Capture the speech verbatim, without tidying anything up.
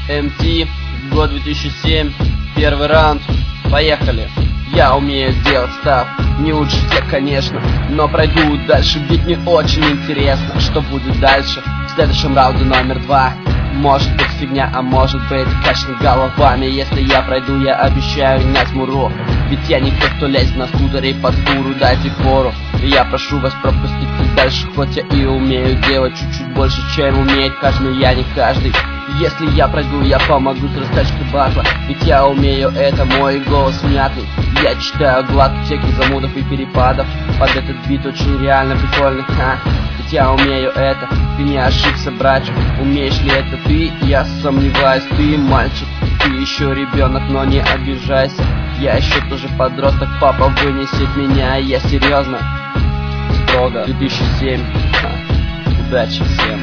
эм ти, год две тысячи семь, первый раунд, поехали. Я умею делать став, не лучше всех, конечно, но пройду дальше, ведь мне очень интересно, что будет дальше в следующем раунде номер два. Может быть фигня, а может быть качнет головами. Если я пройду, я обещаю гнать муру, ведь я не тот, кто лезет на скутере под фуру. Дайте фору, я прошу вас пропустить дальше, хоть я и умею делать чуть-чуть больше, чем умеет каждый, я не каждый. Если я пройду, я помогу с растачкой батла, ведь я умею, это мой голос мятный. Я читаю гладкие текст замудов и перепадов под этот бит, очень реально прикольный, ха. Ведь я умею это, ты не ошибся, братчик. Умеешь ли это ты? Я сомневаюсь, ты мальчик, ты еще ребенок, но не обижайся. Я еще тоже подросток, папа вынесет меня, я серьезно, строго, две тысячи семь, ха. Удачи всем.